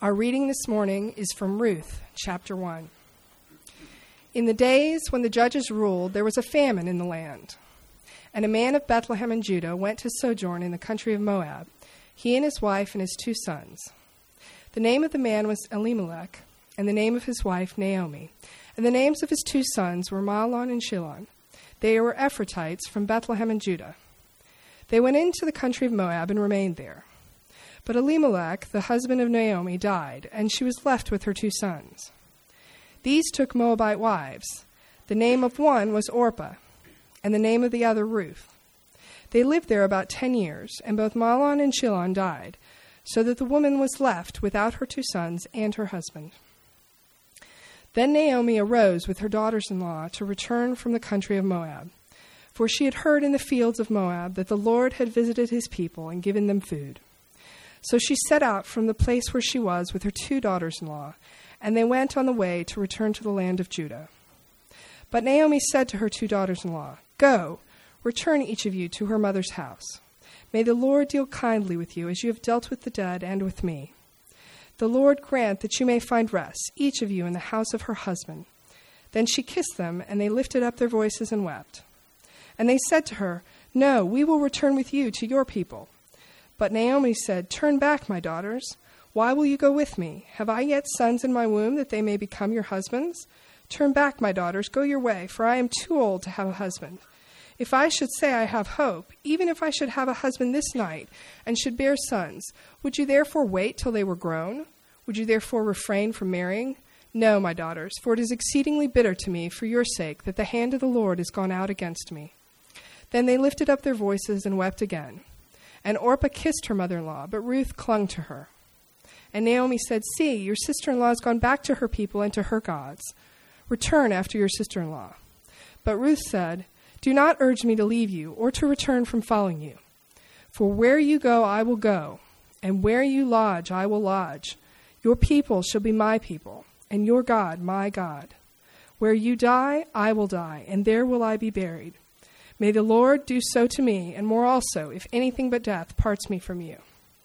Our reading this morning is from Ruth, chapter 1. In the days when the judges ruled, there was a famine in the land. And a man of Bethlehem in Judah went to sojourn in the country of Moab, he and his wife and his 2 sons. The name of the man was Elimelech, and the name of his wife Naomi. And the names of his 2 sons were Mahlon and Chilion. They were Ephrathites from Bethlehem in Judah. They went into the country of Moab and remained there. But Elimelech, the husband of Naomi, died, and she was left with her 2 sons. These took Moabite wives. The name of one was Orpah, and the name of the other Ruth. They lived there about 10 years, and both Mahlon and Chilion died, so that the woman was left without her 2 sons and her husband. Then Naomi arose with her daughters-in-law to return from the country of Moab, for she had heard in the fields of Moab that the Lord had visited his people and given them food. So she set out from the place where she was with her 2 daughters-in-law, and they went on the way to return to the land of Judah. But Naomi said to her 2 daughters-in-law, "Go, return each of you to her mother's house. May the Lord deal kindly with you as you have dealt with the dead and with me. The Lord grant that you may find rest, each of you in the house of her husband." Then she kissed them, and they lifted up their voices and wept. And they said to her, "No, we will return with you to your people." But Naomi said, "Turn back, my daughters. Why will you go with me? Have I yet sons in my womb that they may become your husbands? Turn back, my daughters, go your way, for I am too old to have a husband. If I should say I have hope, even if I should have a husband this night and should bear sons, would you therefore wait till they were grown? Would you therefore refrain from marrying? No, my daughters, for it is exceedingly bitter to me for your sake that the hand of the Lord is gone out against me." Then they lifted up their voices and wept again. And Orpah kissed her mother-in-law, but Ruth clung to her. And Naomi said, "See, your sister-in-law has gone back to her people and to her gods. Return after your sister-in-law." But Ruth said, "Do not urge me to leave you or to return from following you. For where you go, I will go, and where you lodge, I will lodge. Your people shall be my people, and your God, my God. Where you die, I will die, and there will I be buried. May the Lord do so to me, and more also, if anything but death parts me from you."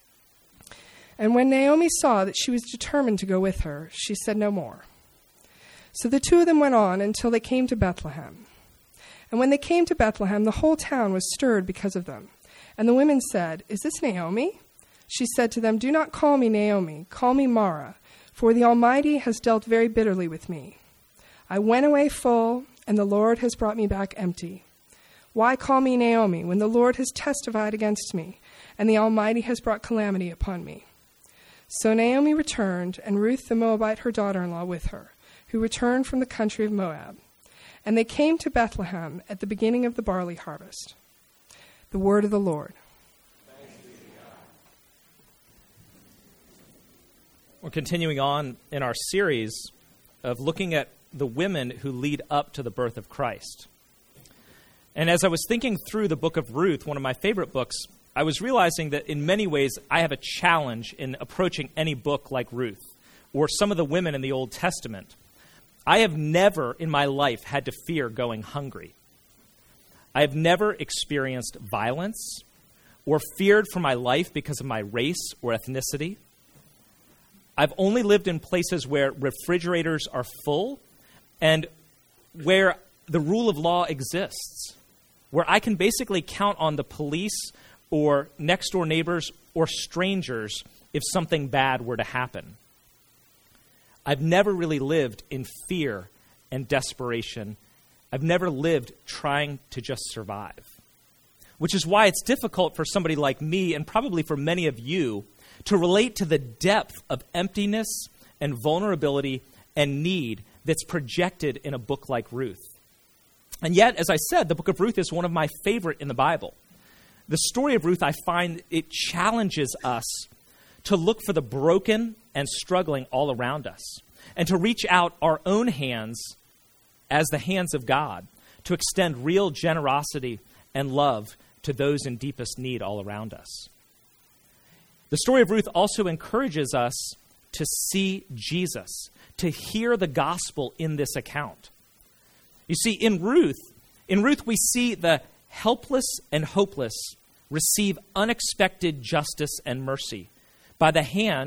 And when Naomi saw that she was determined to go with her, she said no more. So the 2 of them went on until they came to Bethlehem. And when they came to Bethlehem, the whole town was stirred because of them. And the women said, "Is this Naomi?" She said to them, "Do not call me Naomi, call me Mara, for the Almighty has dealt very bitterly with me. I went away full, and the Lord has brought me back empty. Why call me Naomi when the Lord has testified against me, and the Almighty has brought calamity upon me?" So Naomi returned, and Ruth the Moabite her daughter-in-law with her, who returned from the country of Moab. And they came to Bethlehem at the beginning of the barley harvest. The word of the Lord. Thanks be to God. We're continuing on in our series of looking at the women who lead up to the birth of Christ. And as I was thinking through the book of Ruth, one of my favorite books, I was realizing that in many ways I have a challenge in approaching any book like Ruth or some of the women in the Old Testament. I have never in my life had to fear going hungry. I have never experienced violence or feared for my life because of my race or ethnicity. I've only lived in places where refrigerators are full and where the rule of law exists, where I can basically count on the police or next-door neighbors or strangers if something bad were to happen. I've never really lived in fear and desperation. I've never lived trying to just survive, which is why it's difficult for somebody like me and probably for many of you to relate to the depth of emptiness and vulnerability and need that's projected in a book like Ruth. And yet, as I said, the book of Ruth is one of my favorite in the Bible. The story of Ruth, I find it challenges us to look for the broken and struggling all around us and to reach out our own hands as the hands of God to extend real generosity and love to those in deepest need all around us. The story of Ruth also encourages us to see Jesus, to hear the gospel in this account. You see, in Ruth we see the helpless and hopeless receive unexpected justice and mercy by the hand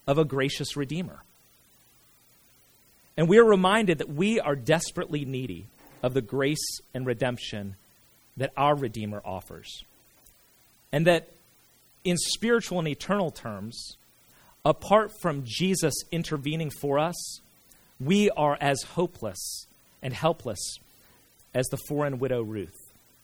of a gracious Redeemer. And we are reminded that we are desperately needy of the grace and redemption that our Redeemer offers. And that in spiritual and eternal terms, apart from Jesus intervening for us, we are as hopeless and helpless as the foreign widow Ruth.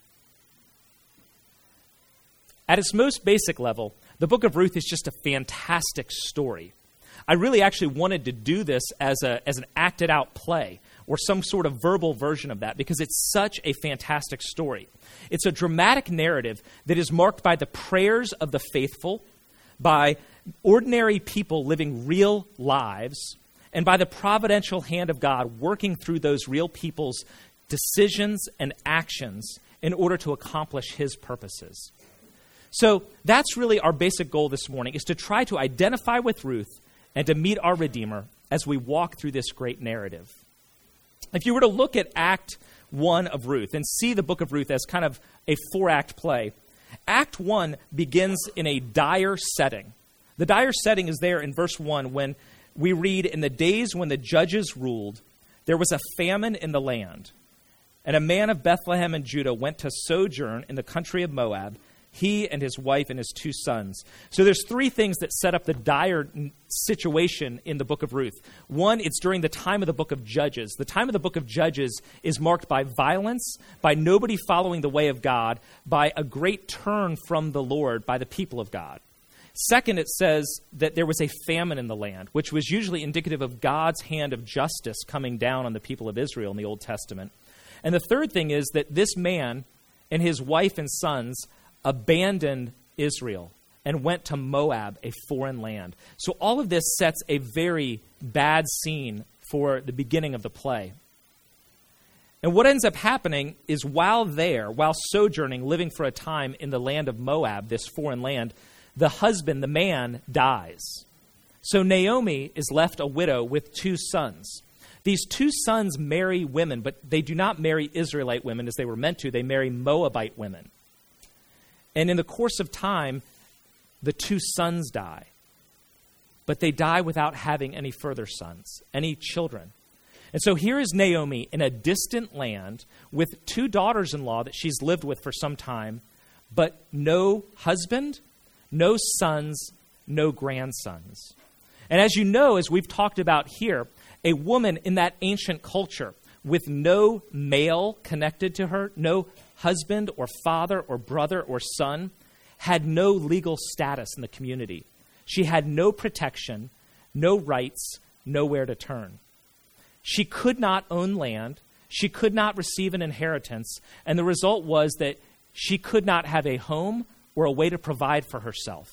At its most basic level, the book of Ruth is just a fantastic story. I really actually wanted to do this as an acted out play or some sort of verbal version of that because it's such a fantastic story. It's a dramatic narrative that is marked by the prayers of the faithful, by ordinary people living real lives, and by the providential hand of God working through those real people's decisions and actions in order to accomplish his purposes. So that's really our basic goal this morning, is to try to identify with Ruth and to meet our Redeemer as we walk through this great narrative. If you were to look at Act 1 of Ruth and see the book of Ruth as kind of a 4-act play, Act 1 begins in a dire setting. The dire setting is there in verse 1 when we read, "In the days when the judges ruled, there was a famine in the land, and a man of Bethlehem in Judah went to sojourn in the country of Moab, he and his wife and his 2 sons." So there's 3 things that set up the dire situation in the book of Ruth. One, it's during the time of the book of Judges. The time of the book of Judges is marked by violence, by nobody following the way of God, by a great turn from the Lord by the people of God. Second, it says that there was a famine in the land, which was usually indicative of God's hand of justice coming down on the people of Israel in the Old Testament. And the third thing is that this man and his wife and sons abandoned Israel and went to Moab, a foreign land. So all of this sets a very bad scene for the beginning of the play. And what ends up happening is while sojourning, living for a time in the land of Moab, this foreign land, the husband, the man, dies. So Naomi is left a widow with 2 sons. These 2 sons marry women, but they do not marry Israelite women as they were meant to. They marry Moabite women. And in the course of time, the 2 sons die. But they die without having any further sons, any children. And so here is Naomi in a distant land with 2 daughters-in-law that she's lived with for some time, but no husband, no sons, no grandsons. And as you know, as we've talked about here, a woman in that ancient culture with no male connected to her, no husband or father or brother or son, had no legal status in the community. She had no protection, no rights, nowhere to turn. She could not own land. She could not receive an inheritance. And the result was that she could not have a home or a way to provide for herself.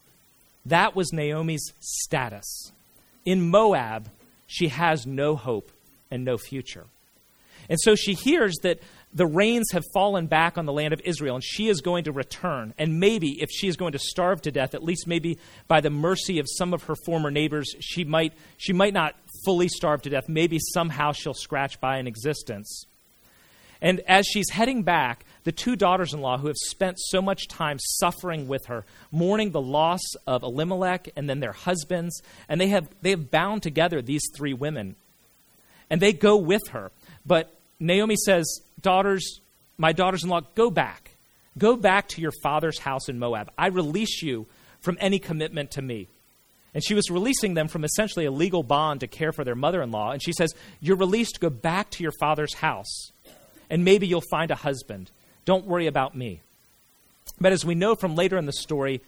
That was Naomi's status. In Moab, she has no hope and no future. And so she hears that the rains have fallen back on the land of Israel, and she is going to return. And maybe, if she is going to starve to death, at least maybe by the mercy of some of her former neighbors, she might not fully starve to death. Maybe somehow she'll scratch by an existence. And as she's heading back, the 2 daughters-in-law who have spent so much time suffering with her, mourning the loss of Elimelech and then their husbands, and they have bound together these 3 women. And they go with her. But Naomi says, my daughters-in-law, go back. Go back to your father's house in Moab. I release you from any commitment to me. And she was releasing them from essentially a legal bond to care for their mother-in-law. And she says, you're released to go back to your father's house. And maybe you'll find a husband. Don't worry about me. But as we know from later in the story,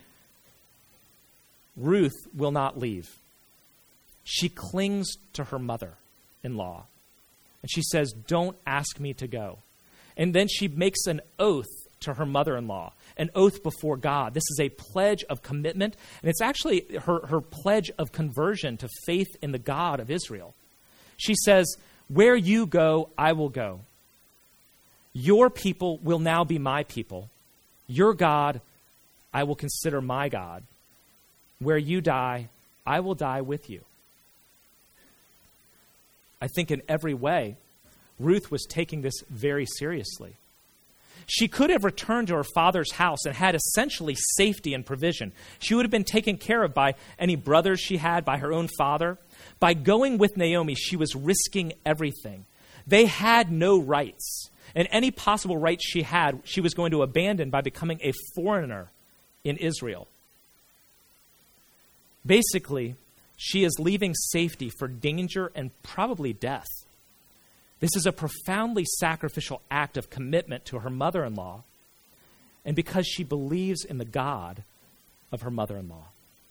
Ruth will not leave. She clings to her mother-in-law. And she says, don't ask me to go. And then she makes an oath to her mother-in-law, an oath before God. This is a pledge of commitment, and it's actually her pledge of conversion to faith in the God of Israel. She says, where you go, I will go. Your people will now be my people. Your God, I will consider my God. Where you die, I will die with you. I think in every way, Ruth was taking this very seriously. She could have returned to her father's house and had essentially safety and provision. She would have been taken care of by any brothers she had, by her own father. By going with Naomi, she was risking everything. They had no rights, and any possible rights she had, she was going to abandon by becoming a foreigner in Israel. Basically, she is leaving safety for danger and probably death. This is a profoundly sacrificial act of commitment to her mother-in-law, and because she believes in the God of her mother-in-law.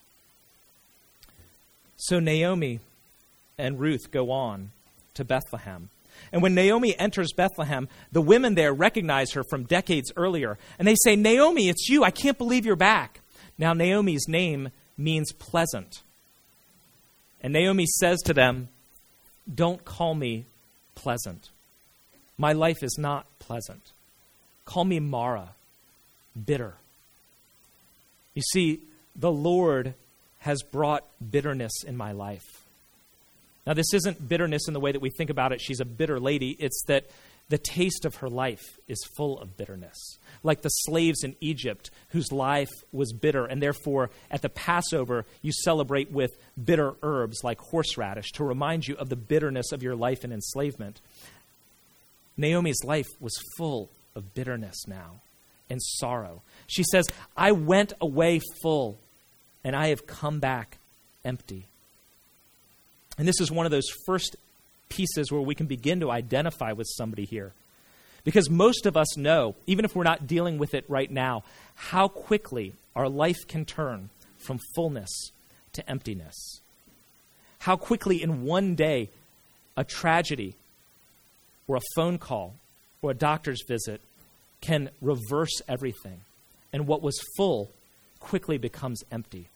So Naomi and Ruth go on to Bethlehem. And when Naomi enters Bethlehem, the women there recognize her from decades earlier, and they say, "Naomi, it's you. I can't believe you're back." Now, Naomi's name means pleasant. And Naomi says to them, "Don't call me pleasant. My life is not pleasant. Call me Mara, bitter." You see, the Lord has brought bitterness in my life. Now, this isn't bitterness in the way that we think about it. She's a bitter lady. It's that the taste of her life is full of bitterness. Like the slaves in Egypt whose life was bitter, and therefore at the Passover you celebrate with bitter herbs like horseradish to remind you of the bitterness of your life in enslavement. Naomi's life was full of bitterness now and sorrow. She says, "I went away full, and I have come back empty." And this is one of those first pieces where we can begin to identify with somebody here. Because most of us know, even if we're not dealing with it right now, how quickly our life can turn from fullness to emptiness. How quickly in one day a tragedy or a phone call or a doctor's visit can reverse everything. And what was full quickly becomes empty.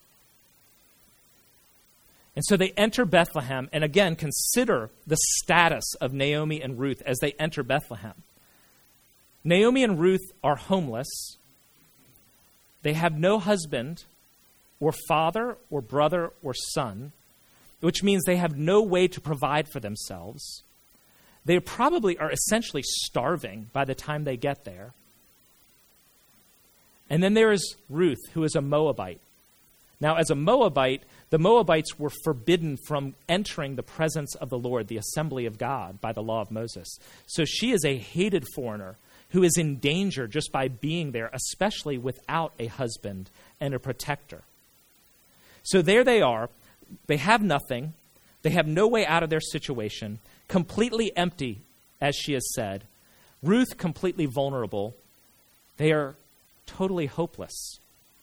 And so they enter Bethlehem, and again, consider the status of Naomi and Ruth as they enter Bethlehem. Naomi and Ruth are homeless. They have no husband or father or brother or son, which means they have no way to provide for themselves. They probably are essentially starving by the time they get there. And then there is Ruth, who is a Moabite. Now, as a Moabite, the Moabites were forbidden from entering the presence of the Lord, the assembly of God, by the law of Moses. So she is a hated foreigner who is in danger just by being there, especially without a husband and a protector. So there they are. They have nothing. They have no way out of their situation, completely empty, as she has said. Ruth completely vulnerable. They are totally hopeless.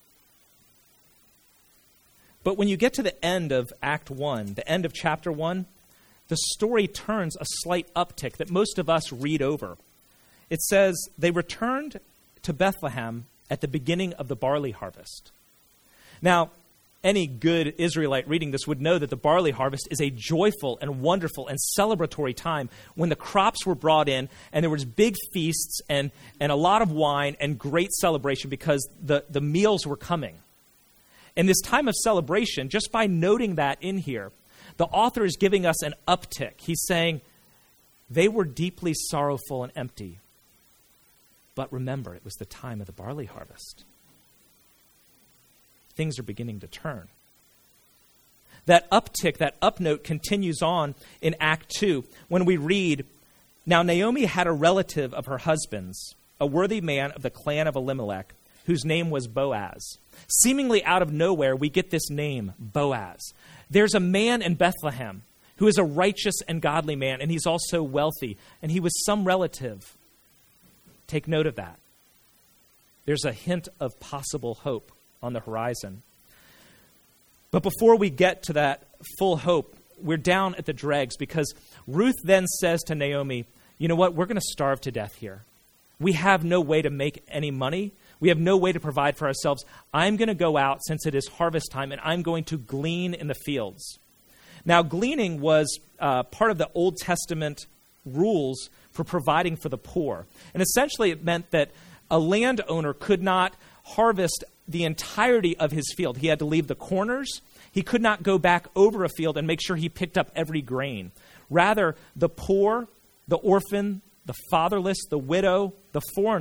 But when you get to the end of Act 1, the end of chapter 1, the story turns a slight uptick that most of us read over. It says, they returned to Bethlehem at the beginning of the barley harvest. Now, any good Israelite reading this would know that the barley harvest is a joyful and wonderful and celebratory time when the crops were brought in and there was big feasts and a lot of wine and great celebration because the meals were coming. In this time of celebration, just by noting that in here, the author is giving us an uptick. He's saying, they were deeply sorrowful and empty. But remember, it was the time of the barley harvest. Things are beginning to turn. That uptick, that upnote continues on in Act 2 when we read, "Now Naomi had a relative of her husband's, a worthy man of the clan of Elimelech, whose name was Boaz." Seemingly out of nowhere, we get this name, Boaz. There's a man in Bethlehem who is a righteous and godly man, and he's also wealthy, and he was some relative. Take note of that. There's a hint of possible hope on the horizon. But before we get to that full hope, we're down at the dregs because Ruth then says to Naomi, "You know what? We're going to starve to death here. We have no way to make any money. We have no way to provide for ourselves. I'm going to go out since it is harvest time, and I'm going to glean in the fields." Now, gleaning was part of the Old Testament rules for providing for the poor. And essentially it meant that a landowner could not harvest the entirety of his field. He had to leave the corners. He could not go back over a field and make sure he picked up every grain. Rather, the poor, the orphan, the fatherless, the widow, the foreigner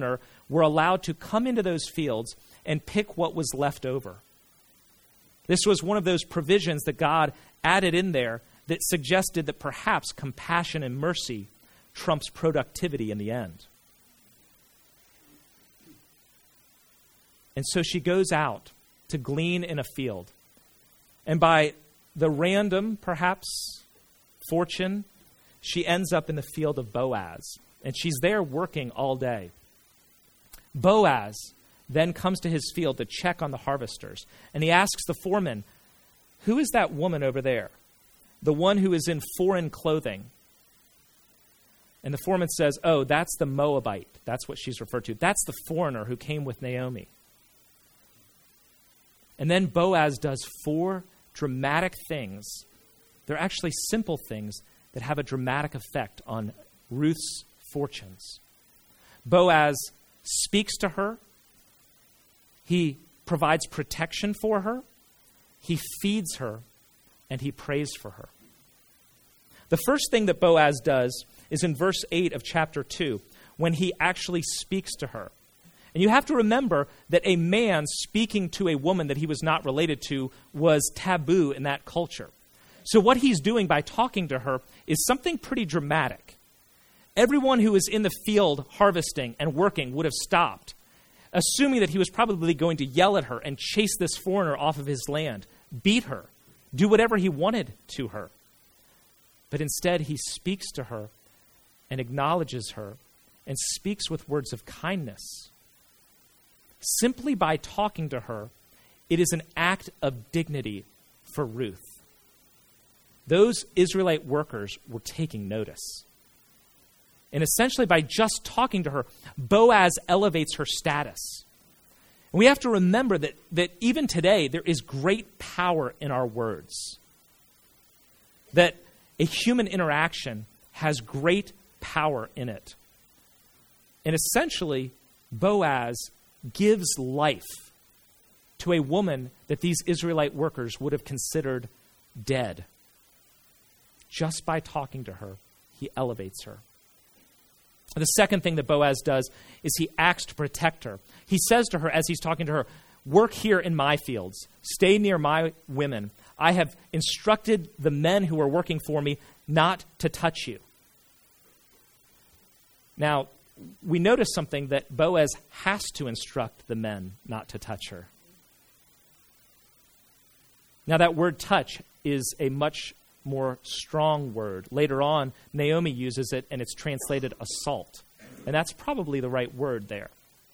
were allowed to come into those fields and pick what was left over. This was one of those provisions that God added in there that suggested that perhaps compassion and mercy trumps productivity in the end. And so she goes out to glean in a field. And by the random, perhaps, fortune, she ends up in the field of Boaz. And she's there working all day. Boaz then comes to his field to check on the harvesters. And he asks the foreman, "Who is that woman over there? The one who is in foreign clothing?" And the foreman says, "Oh, that's the Moabite." That's what she's referred to. That's the foreigner who came with Naomi. And then Boaz does 4 dramatic things. They're actually simple things that have a dramatic effect on Ruth's fortunes. Boaz speaks to her. He provides protection for her. He feeds her. And he prays for her. The first thing that Boaz does is in verse 8 of chapter 2, when he actually speaks to her. And you have to remember that a man speaking to a woman that he was not related to was taboo in that culture. So what he's doing by talking to her is something pretty dramatic. Everyone who was in the field harvesting and working would have stopped, assuming that he was probably going to yell at her and chase this foreigner off of his land, beat her, do whatever he wanted to her. But instead, he speaks to her and acknowledges her and speaks with words of kindness. Simply by talking to her, it is an act of dignity for Ruth. Those Israelite workers were taking notice. And essentially, by just talking to her, Boaz elevates her status. And we have to remember that even today, there is great power in our words. That a human interaction has great power in it. And essentially, Boaz gives life to a woman that these Israelite workers would have considered dead. Just by talking to her, he elevates her. The second thing that Boaz does is he acts to protect her. He says to her as he's talking to her, "Work here in my fields. Stay near my women. I have instructed the men who are working for me not to touch you." Now, we notice something, that Boaz has to instruct the men not to touch her. Now, that word touch is a much more strong word. Later on, Naomi uses it, and it's translated assault. And that's probably the right word there.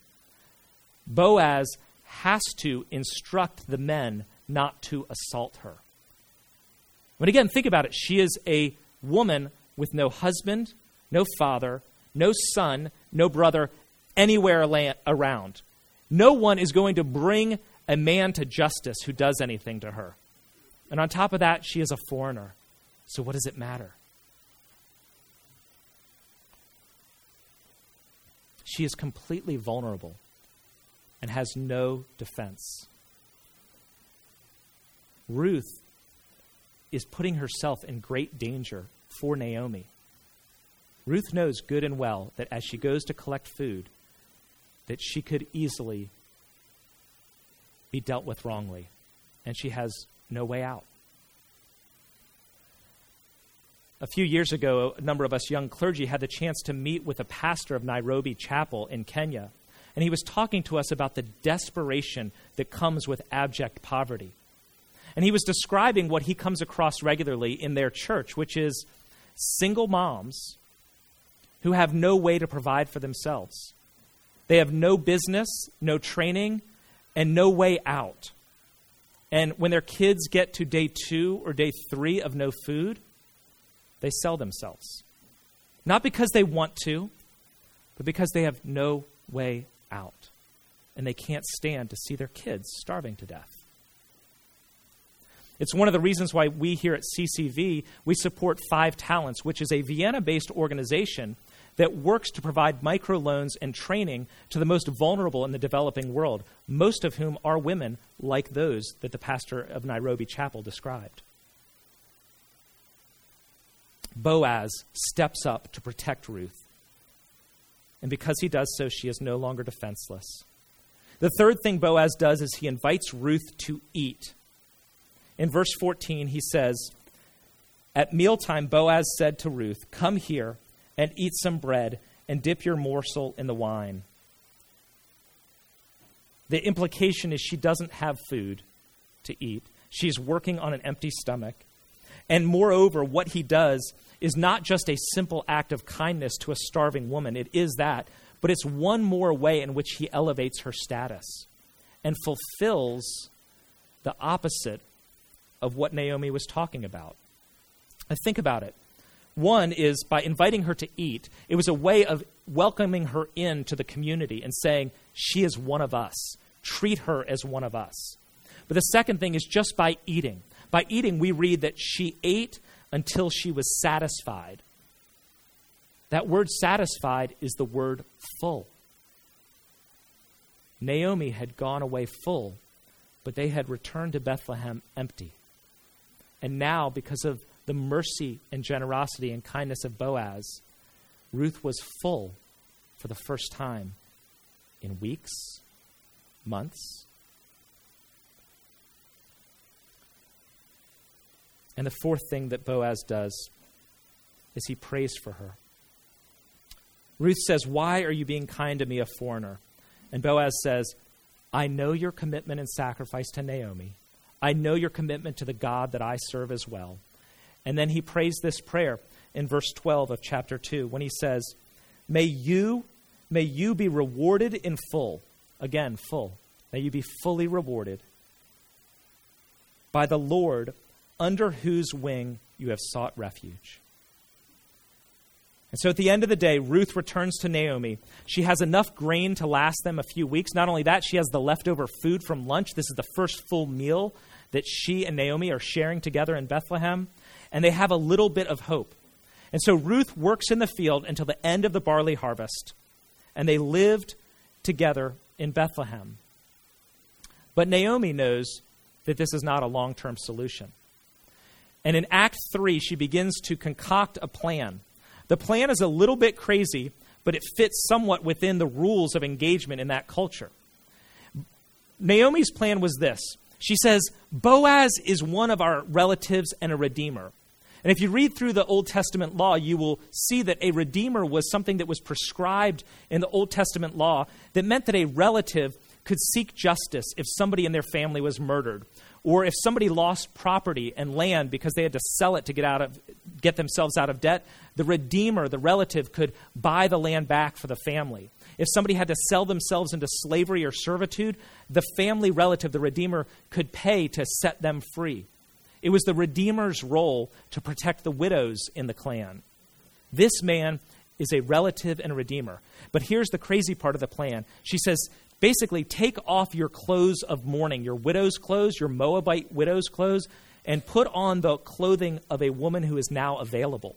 Boaz has to instruct the men not to assault her. But again, think about it. She is a woman with no husband, no father, no son, no brother anywhere around. No one is going to bring a man to justice who does anything to her. And on top of that, she is a foreigner. So what does it matter? She is completely vulnerable and has no defense. Ruth is putting herself in great danger for Naomi. Ruth knows good and well that as she goes to collect food, that she could easily be dealt with wrongly, and she has no way out. A few years ago, a number of us young clergy had the chance to meet with a pastor of Nairobi Chapel in Kenya, and he was talking to us about the desperation that comes with abject poverty. And he was describing what he comes across regularly in their church, which is single moms who have no way to provide for themselves. They have no business, no training, and no way out. And when their kids get to day 2 or day 3 of no food, they sell themselves. Not because they want to, but because they have no way out. And they can't stand to see their kids starving to death. It's one of the reasons why we here at CCV, we support 5 Talents, which is a Vienna-based organization that works to provide microloans and training to the most vulnerable in the developing world, most of whom are women like those that the pastor of Nairobi Chapel described. Boaz steps up to protect Ruth. And because he does so, she is no longer defenseless. The third thing Boaz does is he invites Ruth to eat. In verse 14, he says, "At mealtime, Boaz said to Ruth, 'Come here and eat some bread and dip your morsel in the wine.'" The implication is she doesn't have food to eat. She's working on an empty stomach. And moreover, what he does is not just a simple act of kindness to a starving woman. It is that. But it's one more way in which he elevates her status and fulfills the opposite of what Naomi was talking about. And think about it. One is by inviting her to eat, it was a way of welcoming her into the community and saying, she is one of us. Treat her as one of us. But the second thing is just by eating. By eating, we read that she ate until she was satisfied. That word satisfied is the word full. Naomi had gone away full, but they had returned to Bethlehem empty. And now, because of the mercy and generosity and kindness of Boaz, Ruth was full for the first time in weeks, months. And the fourth thing that Boaz does is he prays for her. Ruth says, "Why are you being kind to me, a foreigner?" And Boaz says, "I know your commitment and sacrifice to Naomi. I know your commitment to the God that I serve as well." And then he prays this prayer in verse 12 of chapter 2 when he says, May you be rewarded in full." Again, full. May you be fully rewarded by the Lord, under whose wing you have sought refuge. And so at the end of the day, Ruth returns to Naomi. She has enough grain to last them a few weeks. Not only that, she has the leftover food from lunch. This is the first full meal that she and Naomi are sharing together in Bethlehem. And they have a little bit of hope. And so Ruth works in the field until the end of the barley harvest. And they lived together in Bethlehem. But Naomi knows that this is not a long-term solution. And in Act 3, she begins to concoct a plan. The plan is a little bit crazy, but it fits somewhat within the rules of engagement in that culture. Naomi's plan was this. She says, Boaz is one of our relatives and a redeemer. And if you read through the Old Testament law, you will see that a redeemer was something that was prescribed in the Old Testament law that meant that a relative could seek justice if somebody in their family was murdered, or if somebody lost property and land because they had to sell it to get themselves out of debt. The redeemer, the relative, could buy the land back for the family. If somebody had to sell themselves into slavery or servitude, the family relative, the redeemer, could pay to set them free. It was the redeemer's role to protect the widows in the clan. This man is a relative and a redeemer. But here's the crazy part of the plan. She says, basically, take off your clothes of mourning, your widow's clothes, your Moabite widow's clothes, and put on the clothing of a woman who is now available.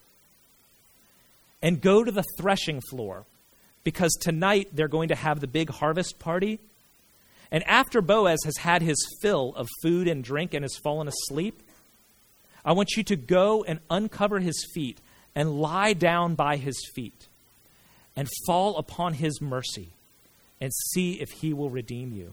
And go to the threshing floor, because tonight they're going to have the big harvest party. And after Boaz has had his fill of food and drink and has fallen asleep, I want you to go and uncover his feet and lie down by his feet and fall upon his mercy and see if he will redeem you.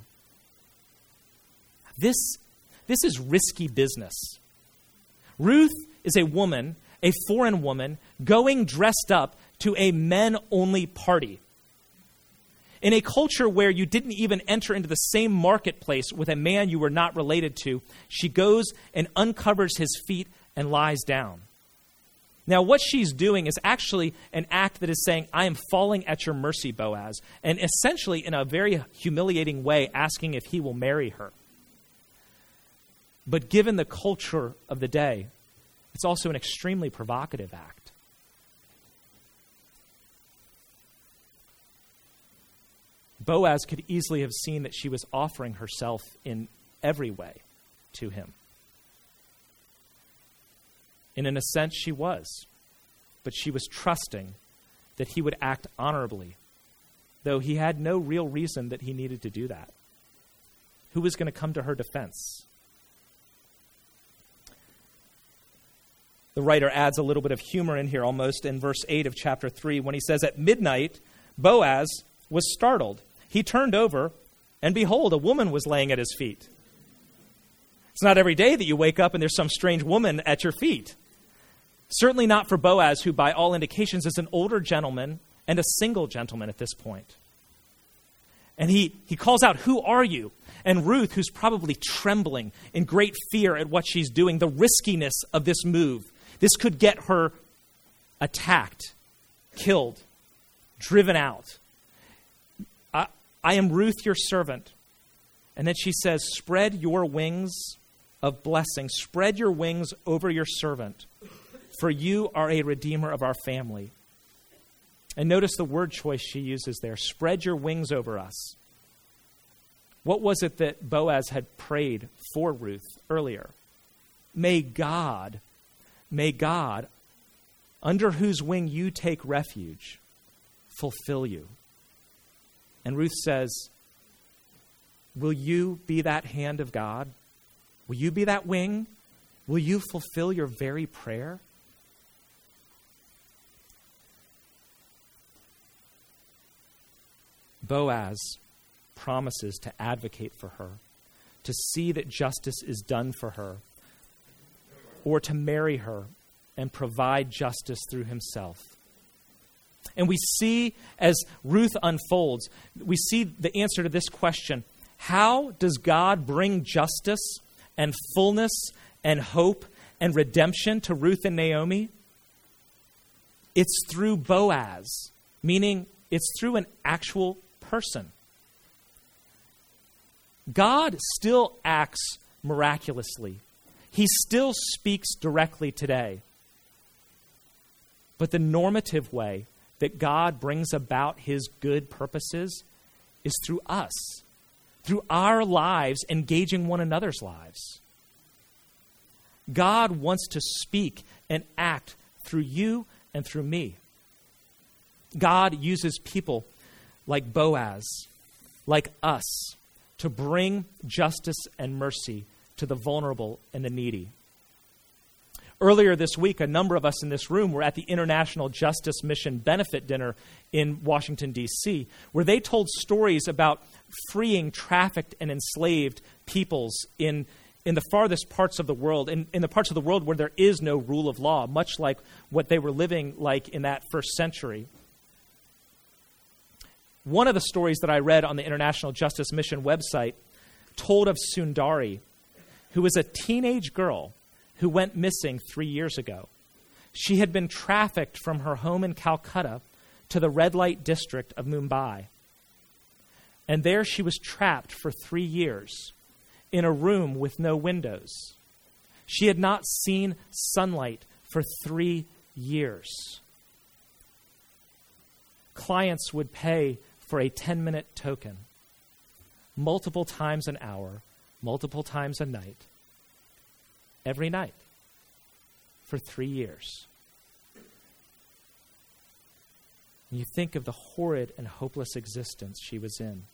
This is risky business. Ruth is a woman, a foreign woman, going dressed up to a men-only party. In a culture where you didn't even enter into the same marketplace with a man you were not related to, she goes and uncovers his feet and lies down. Now, what she's doing is actually an act that is saying, I am falling at your mercy, Boaz, and essentially in a very humiliating way asking if he will marry her. But given the culture of the day, it's also an extremely provocative act. Boaz could easily have seen that she was offering herself in every way to him. And in a sense, she was. But she was trusting that he would act honorably, though he had no real reason that he needed to do that. Who was going to come to her defense? The writer adds a little bit of humor in here almost in verse 8 of chapter 3 when he says, At midnight, Boaz was startled. He turned over, and behold, a woman was laying at his feet. It's not every day that you wake up and there's some strange woman at your feet. Certainly not for Boaz, who by all indications is an older gentleman and a single gentleman at this point. And he calls out, "Who are you?" And Ruth, who's probably trembling in great fear at what she's doing, the riskiness of this move. This could get her attacked, killed, driven out. I am Ruth, your servant. And then she says, "Spread your wings of blessing. Spread your wings over your servant, for you are a redeemer of our family." And notice the word choice she uses there. Spread your wings over us. What was it that Boaz had prayed for Ruth earlier? May God, under whose wing you take refuge, fulfill you. And Ruth says, will you be that hand of God? Will you be that wing? Will you fulfill your very prayer? Boaz promises to advocate for her, to see that justice is done for her, or to marry her and provide justice through himself. And we see, as Ruth unfolds, we see the answer to this question: how does God bring justice and fullness and hope and redemption to Ruth and Naomi? It's through Boaz, meaning it's through an actual person. God still acts miraculously. He still speaks directly today. But the normative way that God brings about his good purposes is through us, through our lives engaging one another's lives. God wants to speak and act through you and through me. God uses people like Boaz, like us, to bring justice and mercy to the vulnerable and the needy. Earlier this week, a number of us in this room were at the International Justice Mission benefit dinner in Washington, D.C., where they told stories about freeing trafficked and enslaved peoples in the farthest parts of the world, in the parts of the world where there is no rule of law, much like what they were living like in that first century. One of the stories that I read on the International Justice Mission website told of Sundari, who was a teenage girl who went missing 3 years ago. She had been trafficked from her home in Calcutta to the red light district of Mumbai. And there she was trapped for 3 years in a room with no windows. She had not seen sunlight for 3 years. Clients would pay for a 10-minute token, multiple times an hour, multiple times a night, every night, for 3 years. You think of the horrid and hopeless existence she was in.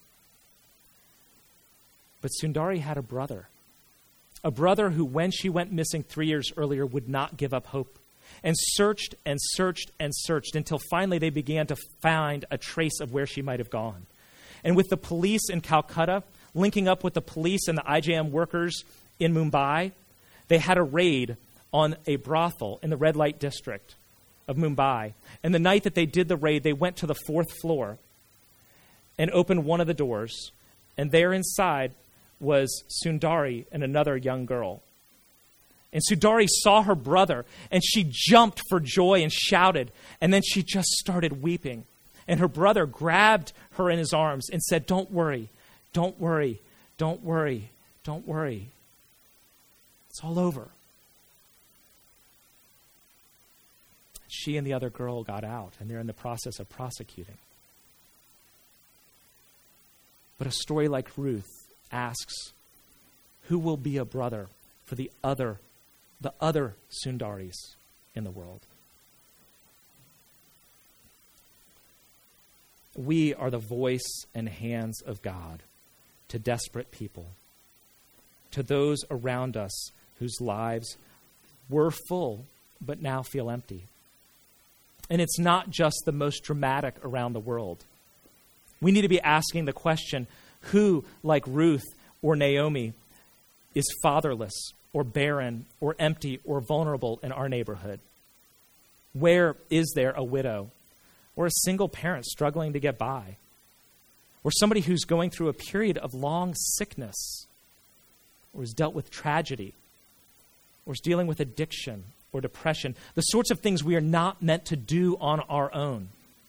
But Sundari had a brother who, when she went missing 3 years earlier, would not give up hope, and searched and searched and searched until finally they began to find a trace of where she might have gone. And with the police in Calcutta linking up with the police and the IJM workers in Mumbai, they had a raid on a brothel in the red light district of Mumbai. And the night that they did the raid, they went to the 4th floor and opened one of the doors. And there inside was Sundari and another young girl. And Sundari saw her brother, and she jumped for joy and shouted. And then she just started weeping. And her brother grabbed her in his arms and said, "Don't worry, don't worry, don't worry, don't worry. It's all over." She and the other girl got out, and they're in the process of prosecuting. But a story like Ruth asks, who will be a brother for the other Sundaris in the world? We are the voice and hands of God to desperate people, to those around us whose lives were full but now feel empty. And it's not just the most dramatic around the world. We need to be asking the question, who, like Ruth or Naomi, is fatherless or barren or empty or vulnerable in our neighborhood? Where is there a widow or a single parent struggling to get by? Or somebody who's going through a period of long sickness, or has dealt with tragedy, or is dealing with addiction or depression, the sorts of things we are not meant to do on our own.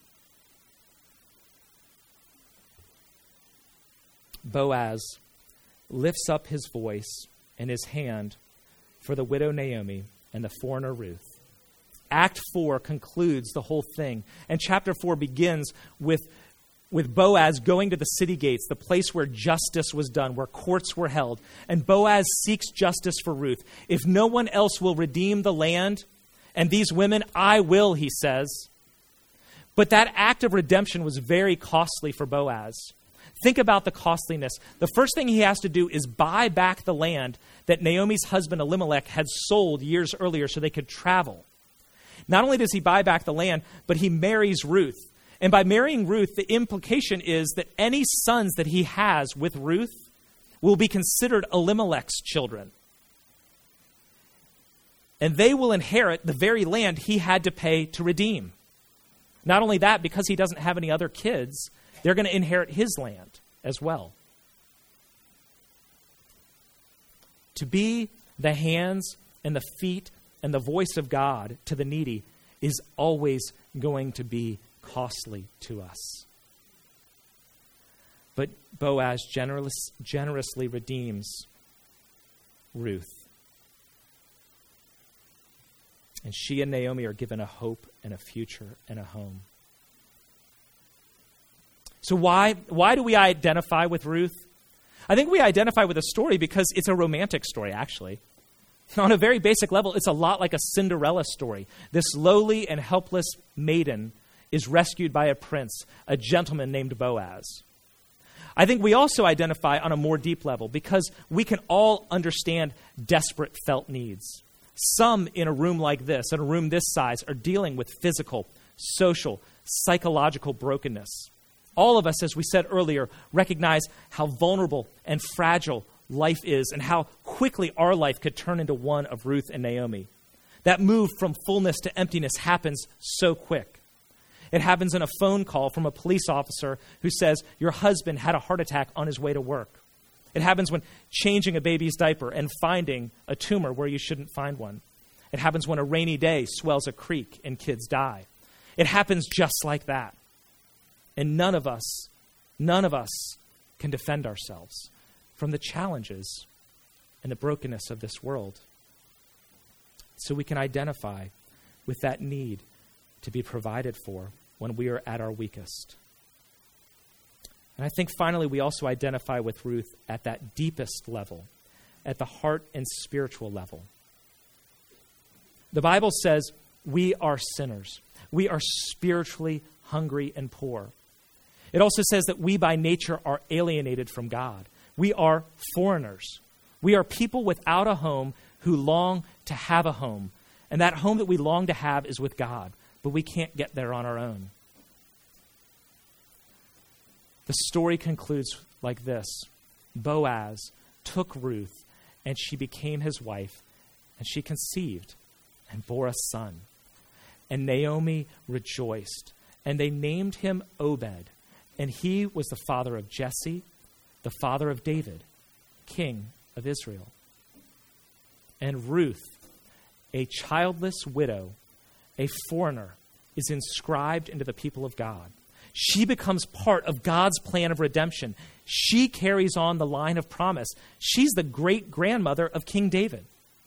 Boaz lifts up his voice and his hand for the widow Naomi and the foreigner Ruth. Act 4 concludes the whole thing, and chapter 4 begins with Boaz going to the city gates, the place where justice was done, where courts were held. And Boaz seeks justice for Ruth. If no one else will redeem the land and these women, I will, he says. But that act of redemption was very costly for Boaz. Think about the costliness. The first thing he has to do is buy back the land that Naomi's husband Elimelech had sold years earlier so they could travel. Not only does he buy back the land, but he marries Ruth. And by marrying Ruth, the implication is that any sons that he has with Ruth will be considered Elimelech's children. And they will inherit the very land he had to pay to redeem. Not only that, because he doesn't have any other kids, they're going to inherit his land as well. To be the hands and the feet and the voice of God to the needy is always going to be costly to us. But Boaz generously redeems Ruth. And she and Naomi are given a hope and a future and a home. So why do we identify with Ruth? I think we identify with the story because it's a romantic story, actually. On a very basic level, it's a lot like a Cinderella story. This lowly and helpless maiden is rescued by a prince, a gentleman named Boaz. I think we also identify on a more deep level because we can all understand desperate felt needs. Some in a room like this, in a room this size, are dealing with physical, social, psychological brokenness. All of us, as we said earlier, recognize how vulnerable and fragile life is and how quickly our life could turn into one of Ruth and Naomi. That move from fullness to emptiness happens so quick. It happens in a phone call from a police officer who says, your husband had a heart attack on his way to work. It happens when changing a baby's diaper and finding a tumor where you shouldn't find one. It happens when a rainy day swells a creek and kids die. It happens just like that. And none of us can defend ourselves from the challenges and the brokenness of this world. So we can identify with that need to be provided for when we are at our weakest. And I think finally we also identify with Ruth at that deepest level, at the heart and spiritual level. The Bible says we are sinners. We are spiritually hungry and poor. It also says that we by nature are alienated from God. We are foreigners. We are people without a home who long to have a home. And that home that we long to have is with God. But we can't get there on our own. The story concludes like this. Boaz took Ruth, and she became his wife, and she conceived and bore a son. And Naomi rejoiced, and they named him Obed, and he was the father of Jesse, the father of David, king of Israel. And Ruth, a childless widow, a foreigner, is inscribed into the people of God. She becomes part of God's plan of redemption. She carries on the line of promise. She's the great-grandmother of King David.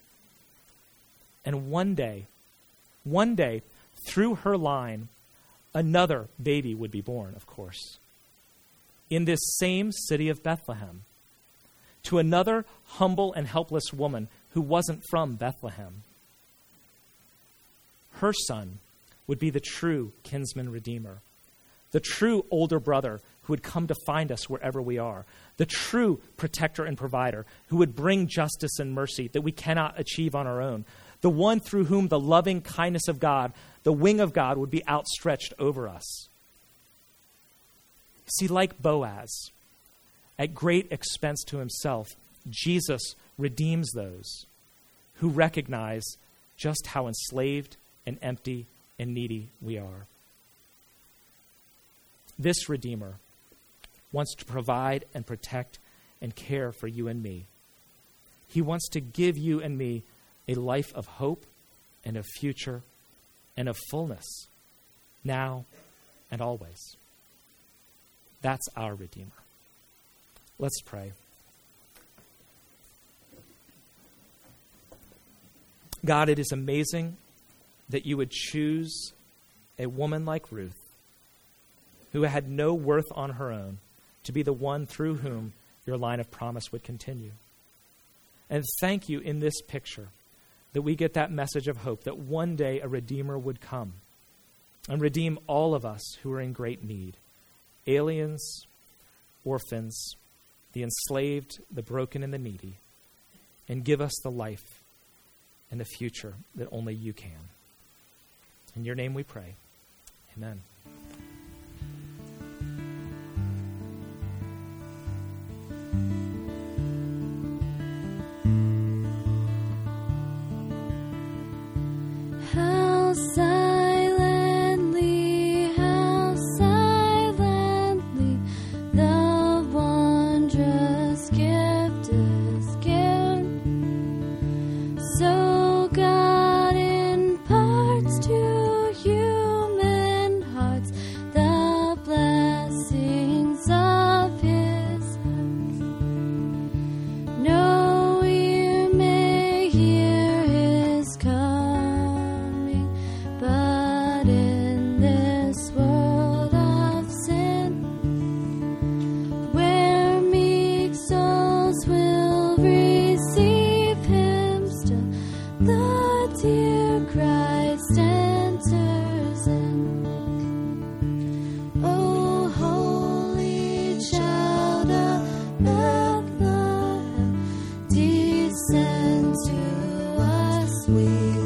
And one day, through her line, another baby would be born, of course, in this same city of Bethlehem, to another humble and helpless woman who wasn't from Bethlehem. Her son would be the true kinsman redeemer, the true older brother who would come to find us wherever we are, the true protector and provider who would bring justice and mercy that we cannot achieve on our own, the one through whom the loving kindness of God, the wing of God, would be outstretched over us. See, like Boaz, at great expense to himself, Jesus redeems those who recognize just how enslaved and empty and needy we are. This Redeemer wants to provide and protect and care for you and me. He wants to give you and me a life of hope and of future and of fullness, now and always. That's our Redeemer. Let's pray. God, it is amazing that you would choose a woman like Ruth, who had no worth on her own, to be the one through whom your line of promise would continue. And thank you in this picture that we get that message of hope that one day a Redeemer would come and redeem all of us who are in great need, aliens, orphans, the enslaved, the broken, and the needy, and give us the life and the future that only you can. In your name we pray. Amen. Send to us, we